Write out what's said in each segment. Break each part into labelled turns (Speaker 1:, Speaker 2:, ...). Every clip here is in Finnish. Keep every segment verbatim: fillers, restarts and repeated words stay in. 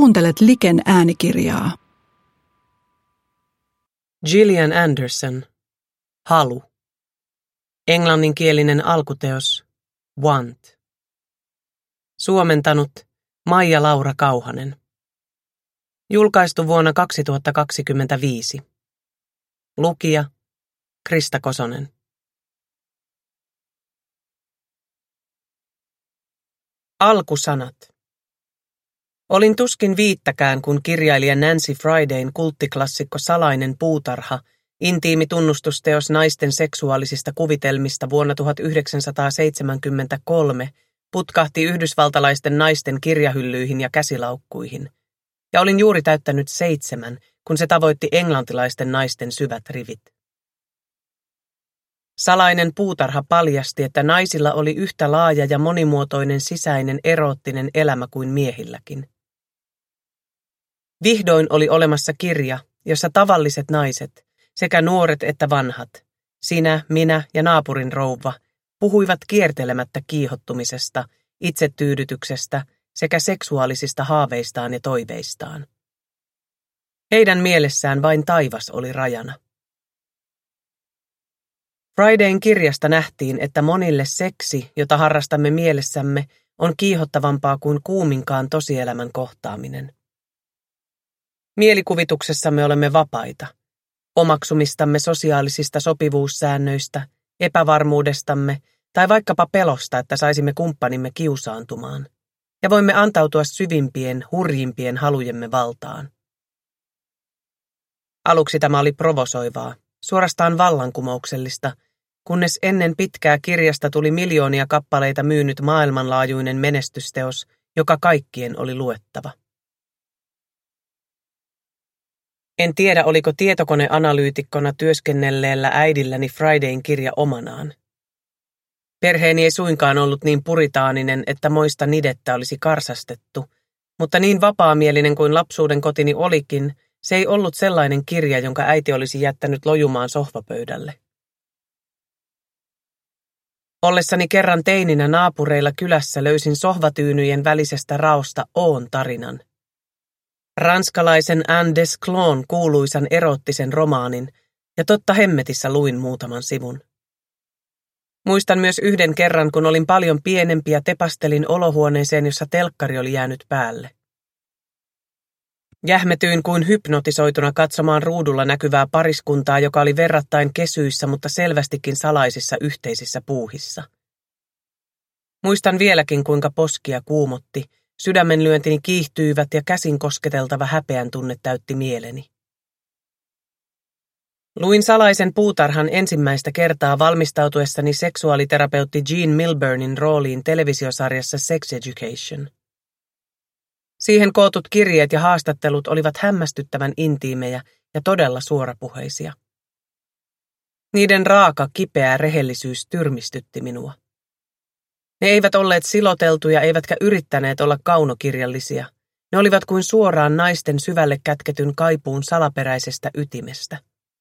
Speaker 1: Kuuntelet Liken äänikirjaa.
Speaker 2: Gillian Anderson. Halu. Englanninkielinen alkuteos Want. Suomentanut Maija-Laura Kauhanen. Julkaistu vuonna kaksituhattakaksikymmentäviisi. Lukija Krista Kosonen. Alkusanat. Olin tuskin viittäkään, kun kirjailija Nancy Fridayn kulttiklassikko Salainen puutarha, intiimi tunnustusteos naisten seksuaalisista kuvitelmista vuonna tuhatyhdeksänsataaseitsemänkymmentäkolme, putkahti yhdysvaltalaisten naisten kirjahyllyihin ja käsilaukkuihin. Ja olin juuri täyttänyt seitsemän, kun se tavoitti englantilaisten naisten syvät rivit. Salainen puutarha paljasti, että naisilla oli yhtä laaja ja monimuotoinen sisäinen eroottinen elämä kuin miehilläkin. Vihdoin oli olemassa kirja, jossa tavalliset naiset, sekä nuoret että vanhat, sinä, minä ja naapurin rouva, puhuivat kiertelemättä kiihottumisesta, itsetyydytyksestä sekä seksuaalisista haaveistaan ja toiveistaan. Heidän mielessään vain taivas oli rajana. Fridayn kirjasta nähtiin, että monille seksi, jota harrastamme mielessämme, on kiihottavampaa kuin kuuminkaan tosielämän kohtaaminen. Mielikuvituksessamme olemme vapaita. Omaksumistamme sosiaalisista sopivuussäännöistä, epävarmuudestamme tai vaikkapa pelosta, että saisimme kumppanimme kiusaantumaan. Ja voimme antautua syvimpien, hurjimpien halujemme valtaan. Aluksi tämä oli provosoivaa, suorastaan vallankumouksellista, kunnes ennen pitkää kirjasta tuli miljoonia kappaleita myynyt maailmanlaajuinen menestysteos, joka kaikkien oli luettava. En tiedä, oliko tietokoneanalyytikkona työskennelleellä äidilläni Fridayn kirja omanaan. Perheeni ei suinkaan ollut niin puritaaninen, että moista nidettä olisi karsastettu, mutta niin vapaamielinen kuin lapsuuden kotini olikin, se ei ollut sellainen kirja, jonka äiti olisi jättänyt lojumaan sohvapöydälle. Ollessani kerran teininä naapureilla kylässä löysin sohvatyynyjen välisestä raosta Oon tarinan. Ranskalaisen Anne Desclon kuuluisan eroottisen romaanin, ja totta hemmetissä luin muutaman sivun. Muistan myös yhden kerran, kun olin paljon pienempi ja tepastelin olohuoneeseen, jossa telkkari oli jäänyt päälle. Jähmetyin kuin hypnotisoituna katsomaan ruudulla näkyvää pariskuntaa, joka oli verrattain kesyissä, mutta selvästikin salaisissa yhteisissä puuhissa. Muistan vieläkin, kuinka poskia kuumotti, sydämenlyöntini kiihtyivät ja käsin kosketeltava häpeän tunne täytti mieleni. Luin Salaisen puutarhan ensimmäistä kertaa valmistautuessani seksuaaliterapeutti Jean Milburnin rooliin televisiosarjassa Sex Education. Siihen kootut kirjeet ja haastattelut olivat hämmästyttävän intiimejä ja todella suorapuheisia. Niiden raaka, kipeä rehellisyys tyrmistytti minua. Ne eivät olleet siloteltuja eivätkä yrittäneet olla kaunokirjallisia. Ne olivat kuin suoraan naisten syvälle kätketyn kaipuun salaperäisestä ytimestä.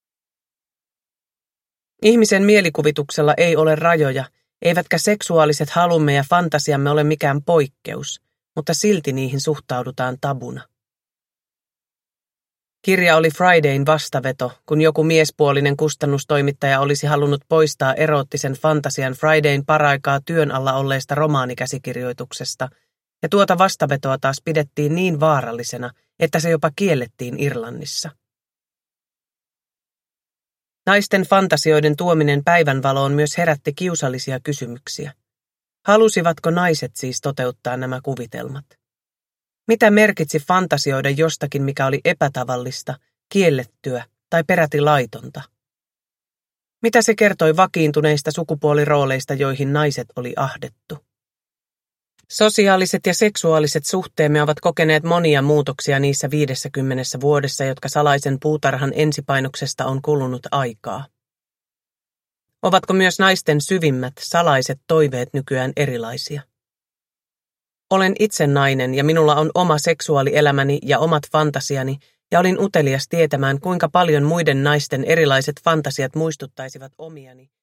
Speaker 2: Ihmisen mielikuvituksella ei ole rajoja, eivätkä seksuaaliset halumme ja fantasiamme ole mikään poikkeus, mutta silti niihin suhtaudutaan tabuna. Kirja oli Fridayn vastaveto, kun joku miespuolinen kustannustoimittaja olisi halunnut poistaa eroottisen fantasian Fridayn paraikaa työn alla olleesta romaanikäsikirjoituksesta, ja tuota vastavetoa taas pidettiin niin vaarallisena, että se jopa kiellettiin Irlannissa. Naisten fantasioiden tuominen päivänvaloon myös herätti kiusallisia kysymyksiä. Halusivatko naiset siis toteuttaa nämä kuvitelmat? Mitä merkitsi fantasioida jostakin, mikä oli epätavallista, kiellettyä tai peräti laitonta? Mitä se kertoi vakiintuneista sukupuolirooleista, joihin naiset oli ahdettu? Sosiaaliset ja seksuaaliset suhteemme ovat kokeneet monia muutoksia niissä viidessäkymmenessä vuodessa, jotka Salaisen puutarhan ensipainoksesta on kulunut aikaa. Ovatko myös naisten syvimmät, salaiset toiveet nykyään erilaisia? Olen itse nainen ja minulla on oma seksuaalielämäni ja omat fantasiani, ja olin utelias tietämään, kuinka paljon muiden naisten erilaiset fantasiat muistuttaisivat omiani